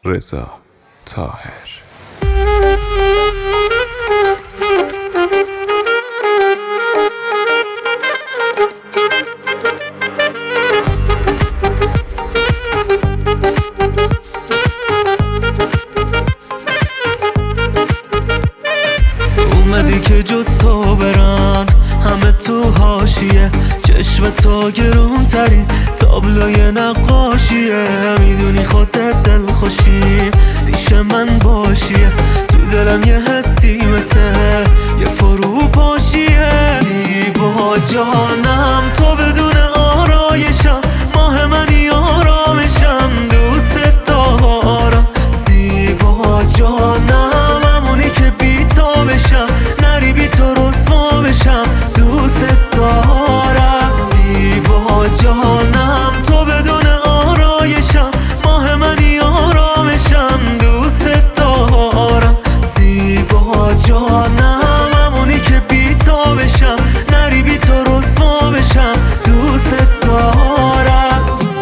رضا طاهر. اومدی که جز تو برن همه تو حاشیه، چشم تو گرون ترین تابلوی نقاشیه. میدونی خودت دل خوشی پیش من باشیه، تو دلم یه حسی مثل یه فرو پاشیه. زیبا جانم تو بدون آرایشم، ماه منی آرامشم، دوست دارم. زیبا جانم همونی که بی تو بشم، نری بی تو رسوا بشم، دوست دارم. زیبا جانم تو بدون آرایشم، ماه منی آرامشم، دوست دارم. زیبا جانم همونی که بی تو بشم، نری بی تو رسوا بشم، دوست دارم.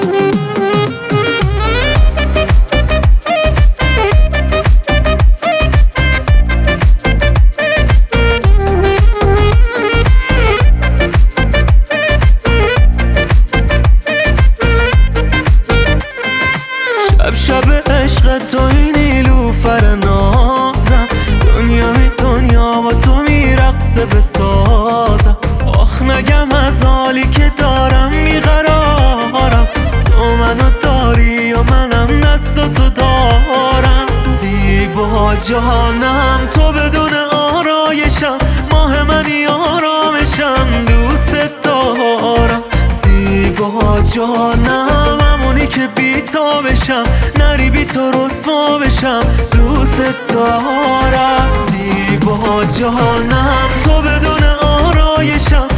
شب عشق تو این نیلوفر نازم، دنیا با تو میرقصه بسازم. آخ نگم از حالی که دارم میقرارم، تو منو داری و منم دست تو دارم. زیبا جانم تو بدون آرایشم، ماه منی آرامشم، دوست دارم. زیبا جانم همونی که بی تو بشم، نری بی تو رسوا بشم، دوست دارم. زیبا جانم تو بدون آرایشم،